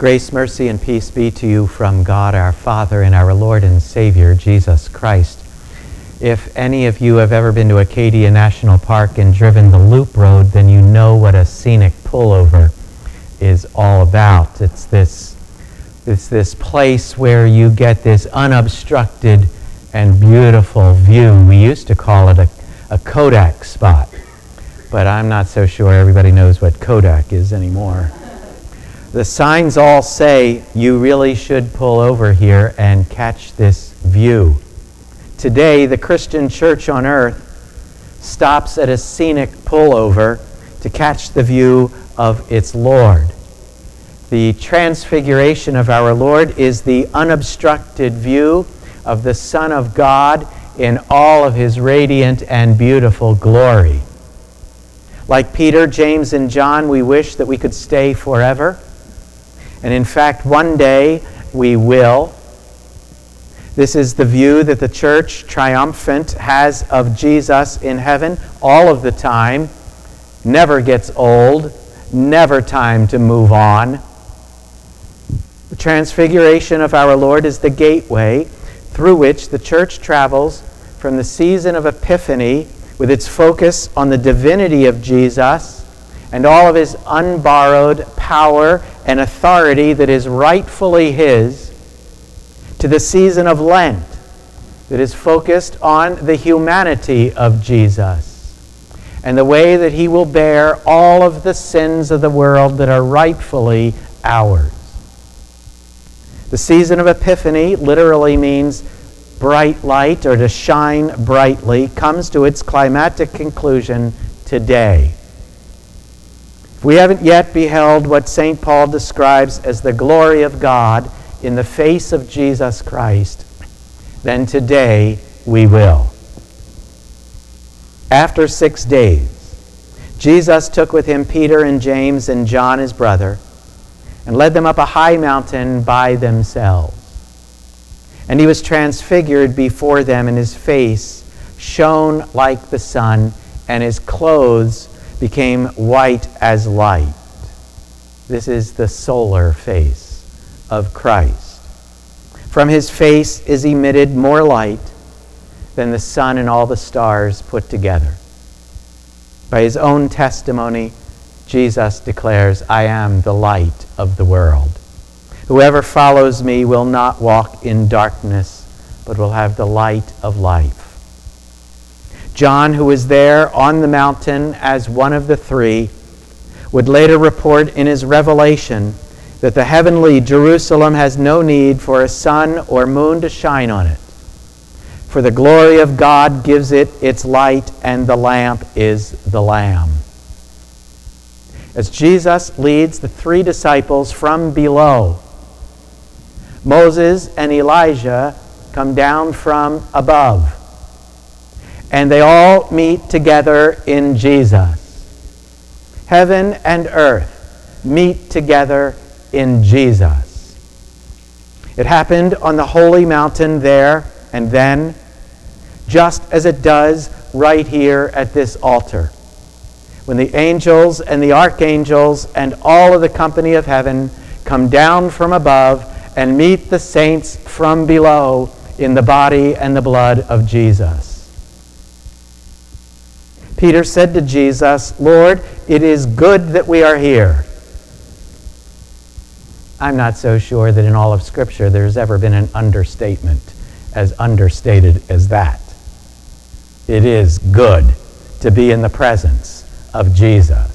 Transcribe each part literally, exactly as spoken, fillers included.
Grace, mercy, and peace be to you from God our Father and our Lord and Savior, Jesus Christ. If any of you have ever been to Acadia National Park and driven the Loop Road, then you know what a scenic pullover is all about. It's this, it's this place where you get this unobstructed and beautiful view. We used to call it a, a Kodak spot, but I'm not so sure everybody knows what Kodak is anymore. The signs all say you really should pull over here and catch this view. Today, the Christian church on earth stops at a scenic pullover to catch the view of its Lord. The transfiguration of our Lord is the unobstructed view of the Son of God in all of his radiant and beautiful glory. Like Peter, James, and John, we wish that we could stay forever. And in fact, one day we will. This is the view that the church, triumphant, has of Jesus in heaven all of the time. Never gets old, never time to move on. The transfiguration of our Lord is the gateway through which the church travels from the season of Epiphany with its focus on the divinity of Jesus and all of his unborrowed power and authority that is rightfully his, to the season of Lent that is focused on the humanity of Jesus and the way that he will bear all of the sins of the world that are rightfully ours. The season of Epiphany literally means bright light, or to shine brightly, comes to its climactic conclusion today. If we haven't yet beheld what Saint Paul describes as the glory of God in the face of Jesus Christ, then today we will. After six days, Jesus took with him Peter and James and John his brother and led them up a high mountain by themselves. And he was transfigured before them, and his face shone like the sun, and his clothes became white as light. This is the solar face of Christ. From his face is emitted more light than the sun and all the stars put together. By his own testimony, Jesus declares, "I am the light of the world. Whoever follows me will not walk in darkness, but will have the light of life." John, who was there on the mountain as one of the three, would later report in his revelation that the heavenly Jerusalem has no need for a sun or moon to shine on it, for the glory of God gives it its light, and the lamp is the Lamb. As Jesus leads the three disciples from below, Moses and Elijah come down from above, and they all meet together in Jesus. Heaven and earth meet together in Jesus. It happened on the holy mountain there and then, just as it does right here at this altar, when the angels and the archangels and all of the company of heaven come down from above and meet the saints from below in the body and the blood of Jesus. Peter said to Jesus, "Lord, it is good that we are here." I'm not so sure that in all of Scripture there's ever been an understatement as understated as that. It is good to be in the presence of Jesus.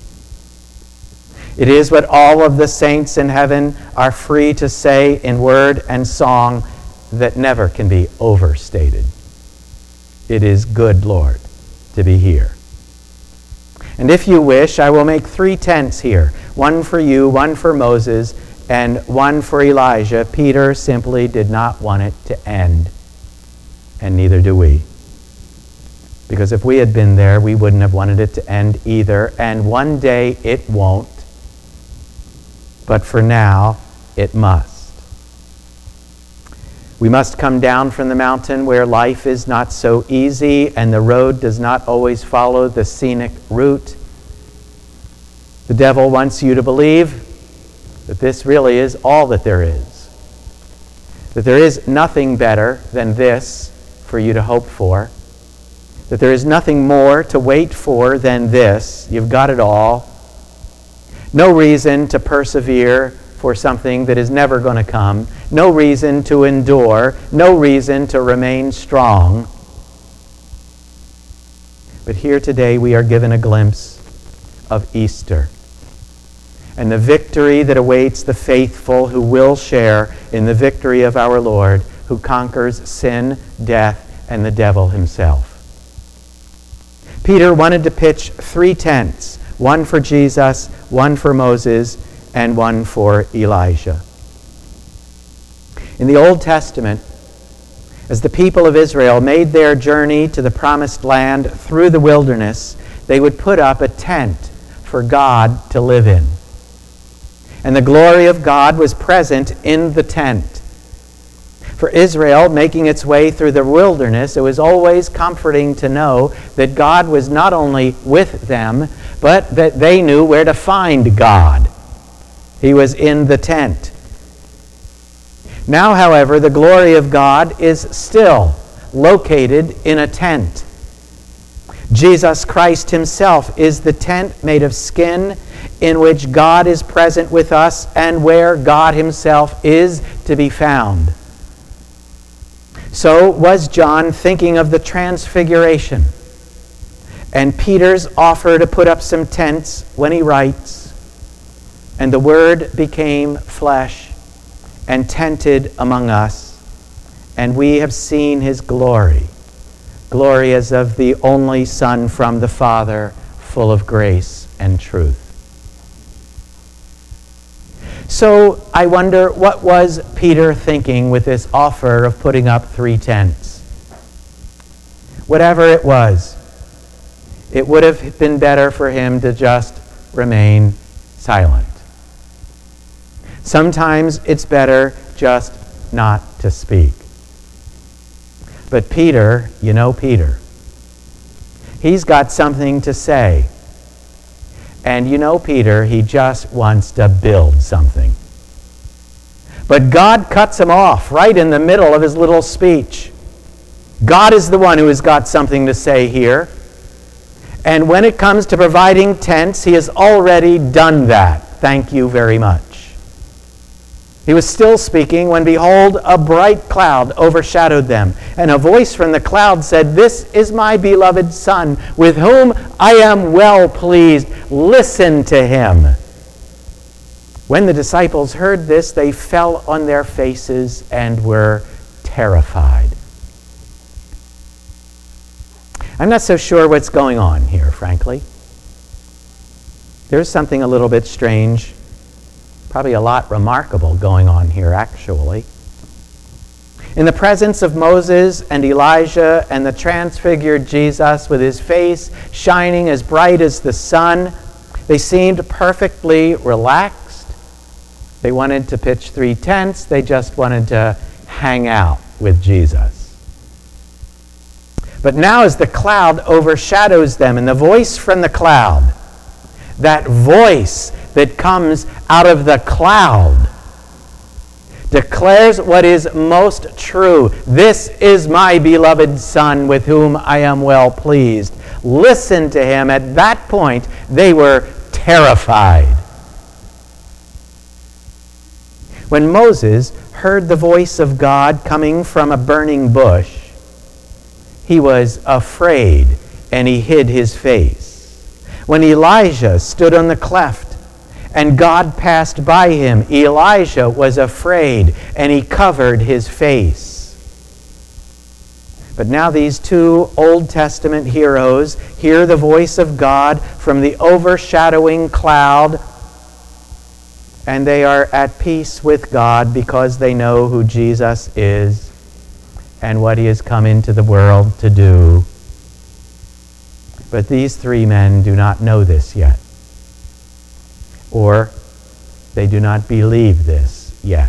It is what all of the saints in heaven are free to say in word and song that never can be overstated. It is good, Lord, to be here. And if you wish, I will make three tents here, one for you, one for Moses, and one for Elijah. Peter simply did not want it to end, and neither do we. Because if we had been there, we wouldn't have wanted it to end either, and one day it won't. But for now, it must. We must come down from the mountain where life is not so easy and the road does not always follow the scenic route. The devil wants you to believe that this really is all that there is, that there is nothing better than this for you to hope for, that there is nothing more to wait for than this. You've got it all. No reason to persevere for something that is never going to come. No reason to endure. No reason to remain strong. But here today we are given a glimpse of Easter and the victory that awaits the faithful who will share in the victory of our Lord, who conquers sin, death, and the devil himself. Peter wanted to pitch three tents, one for Jesus, one for Moses, and one for Elijah. In the Old Testament, as the people of Israel made their journey to the promised land through the wilderness, they would put up a tent for God to live in. And the glory of God was present in the tent. For Israel, making its way through the wilderness, it was always comforting to know that God was not only with them, but that they knew where to find God. He was in the tent. Now, however, the glory of God is still located in a tent. Jesus Christ himself is the tent made of skin in which God is present with us and where God himself is to be found. So was John thinking of the transfiguration and Peter's offer to put up some tents when he writes, "And the Word became flesh and tented among us, and we have seen his glory, glory as of the only Son from the Father, full of grace and truth." So I wonder, what was Peter thinking with this offer of putting up three tents? Whatever it was, it would have been better for him to just remain silent. Sometimes it's better just not to speak. But Peter, you know Peter, he's got something to say. And you know Peter, he just wants to build something. But God cuts him off right in the middle of his little speech. God is the one who has got something to say here. And when it comes to providing tents, he has already done that. Thank you very much. He was still speaking when, behold, a bright cloud overshadowed them. And a voice from the cloud said, "This is my beloved Son, with whom I am well pleased. Listen to him." When the disciples heard this, they fell on their faces and were terrified. I'm not so sure what's going on here, frankly. There's something a little bit strange, probably a lot remarkable going on here, actually. In the presence of Moses and Elijah and the transfigured Jesus with his face shining as bright as the sun, they seemed perfectly relaxed. They wanted to pitch three tents. They just wanted to hang out with Jesus. But now as the cloud overshadows them, and the voice from the cloud, that voice that comes out of the cloud, declares what is most true. "This is my beloved Son, with whom I am well pleased." Listen to him. At that point, they were terrified. When Moses heard the voice of God coming from a burning bush, he was afraid and he hid his face. When Elijah stood on the cleft and God passed by him, Elijah was afraid and he covered his face. But now these two Old Testament heroes hear the voice of God from the overshadowing cloud, and they are at peace with God because they know who Jesus is and what he has come into the world to do. But these three men do not know this yet, or they do not believe this yet.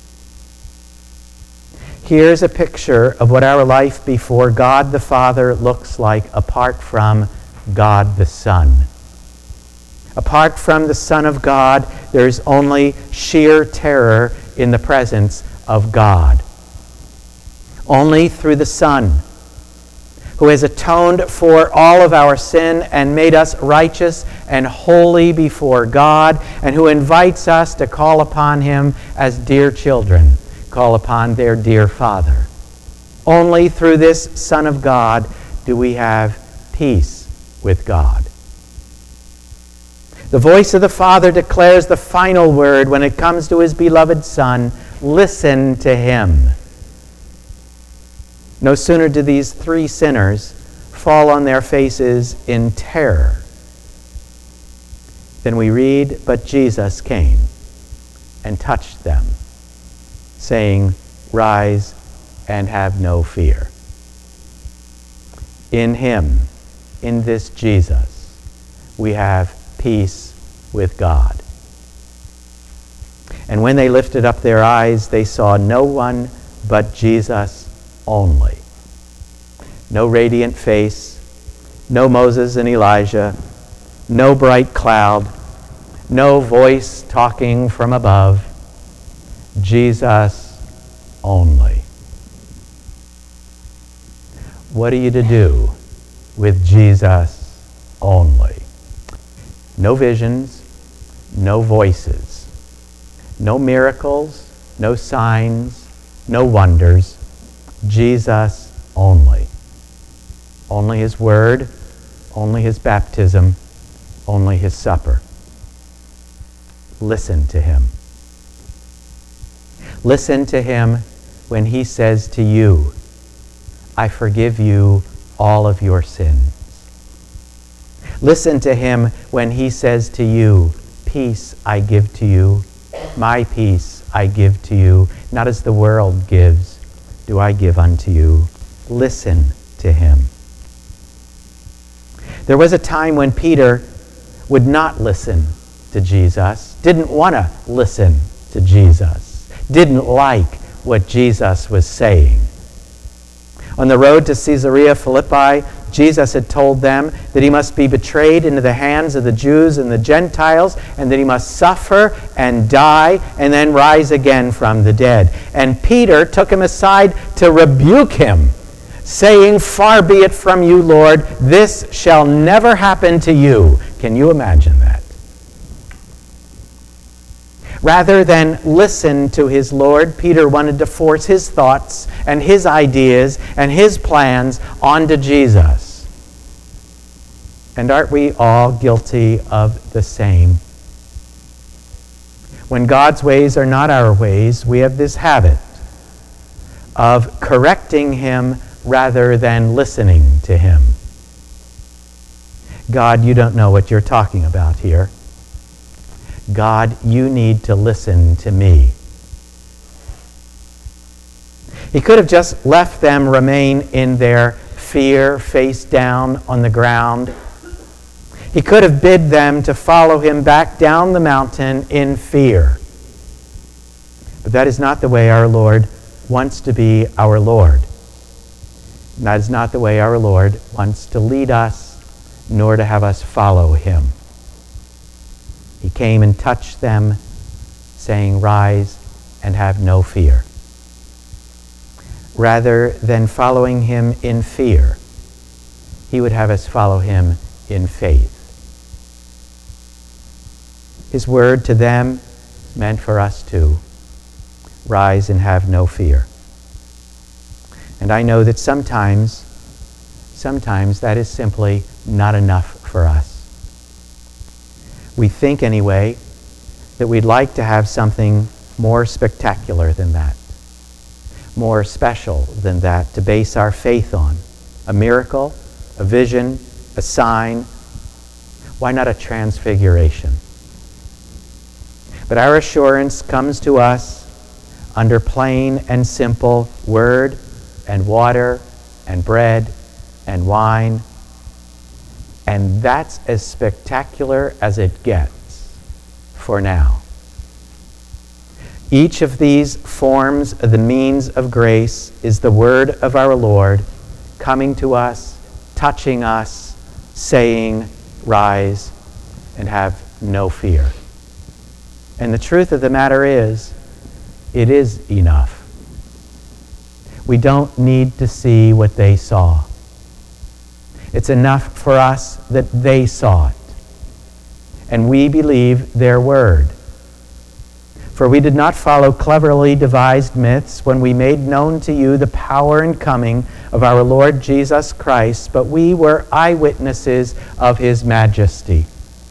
Here's a picture of what our life before God the Father looks like apart from God the Son. Apart from the Son of God, there is only sheer terror in the presence of God. Only through the Son, who has atoned for all of our sin and made us righteous and holy before God, and who invites us to call upon him as dear children, call upon their dear Father. Only through this Son of God do we have peace with God. The voice of the Father declares the final word when it comes to his beloved Son. Listen to him. No sooner did these three sinners fall on their faces in terror than we read, but Jesus came and touched them, saying, "Rise and have no fear." In him, in this Jesus, we have peace with God. And when they lifted up their eyes, they saw no one but Jesus only. No radiant face, no Moses and Elijah, no bright cloud, no voice talking from above. Jesus only. What are you to do with Jesus only? No visions, no voices, no miracles, no signs, no wonders. Jesus only. Only his word, only his baptism, only his supper. Listen to him. Listen to him when he says to you, "I forgive you all of your sins." Listen to him when he says to you, "Peace I give to you, my peace I give to you, not as the world gives, do I give unto you." Listen to him. There was a time when Peter would not listen to Jesus, didn't want to listen to Jesus, didn't like what Jesus was saying. On the road to Caesarea Philippi, Jesus had told them that he must be betrayed into the hands of the Jews and the Gentiles, and that he must suffer and die and then rise again from the dead. And Peter took him aside to rebuke him, saying, "Far be it from you, Lord, this shall never happen to you." Can you imagine that? Rather than listen to his Lord, Peter wanted to force his thoughts and his ideas and his plans onto Jesus. And aren't we all guilty of the same? When God's ways are not our ways, we have this habit of correcting him rather than listening to him. God, you don't know what you're talking about here. God, you need to listen to me. He could have just left them remain in their fear, face down on the ground. He could have bid them to follow him back down the mountain in fear. But that is not the way our Lord wants to be our Lord. And that is not the way our Lord wants to lead us, nor to have us follow him. He came and touched them, saying, "Rise and have no fear." Rather than following him in fear, he would have us follow him in faith. His word to them meant for us too. Rise and have no fear. And I know that sometimes, sometimes that is simply not enough for us. We think anyway that we'd like to have something more spectacular than that, more special than that to base our faith on. A miracle, a vision, a sign. Why not a transfiguration? But our assurance comes to us under plain and simple word and water and bread and wine. And that's as spectacular as it gets for now. Each of these forms of the means of grace is the word of our Lord coming to us, touching us, saying, "Rise and have no fear. And the truth of the matter is, it is enough. We don't need to see what they saw. It's enough for us that they saw it, and we believe their word. For we did not follow cleverly devised myths when we made known to you the power and coming of our Lord Jesus Christ, but we were eyewitnesses of his majesty.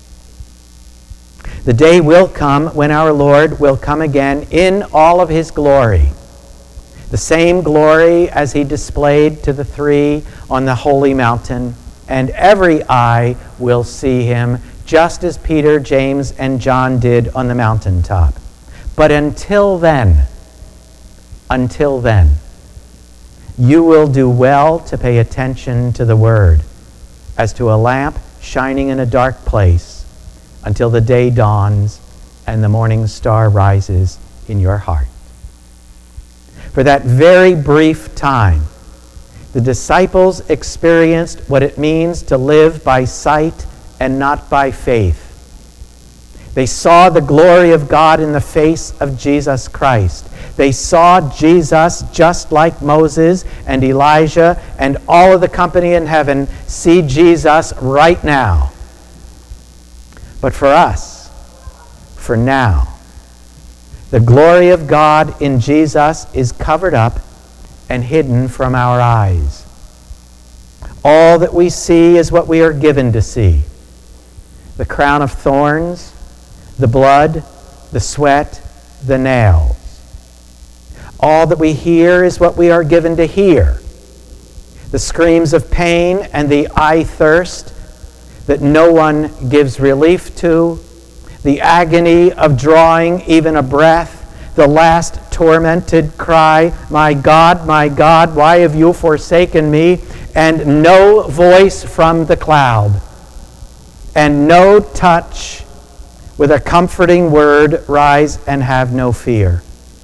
The day will come when our Lord will come again in all of his glory, the same glory as he displayed to the three on the holy mountain, and every eye will see him, just as Peter, James, and John did on the mountaintop. But until then, until then, you will do well to pay attention to the word, as to a lamp shining in a dark place, until the day dawns and the morning star rises in your heart. For that very brief time, the disciples experienced what it means to live by sight and not by faith. They saw the glory of God in the face of Jesus Christ. They saw Jesus, just like Moses and Elijah and all of the company in heaven, see Jesus right now. But for us, for now, the glory of God in Jesus is covered up and hidden from our eyes. All that we see is what we are given to see. The crown of thorns, the blood, the sweat, the nails. All that we hear is what we are given to hear. The screams of pain and the eye thirst that no one gives relief to, the agony of drawing even a breath, the last tormented cry, "My God, my God, why have you forsaken me?" And no voice from the cloud, and no touch with a comforting word, "Rise and have no fear."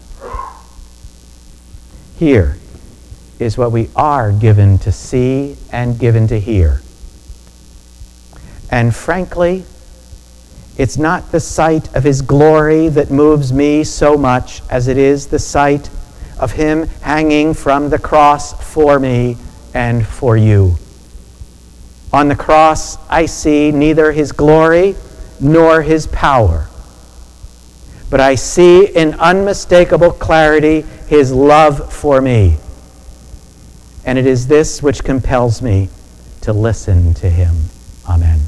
Here is what we are given to see and given to hear. And frankly, it's not the sight of his glory that moves me so much as it is the sight of him hanging from the cross for me and for you. On the cross, I see neither his glory nor his power, but I see in unmistakable clarity his love for me. And it is this which compels me to listen to him. Amen.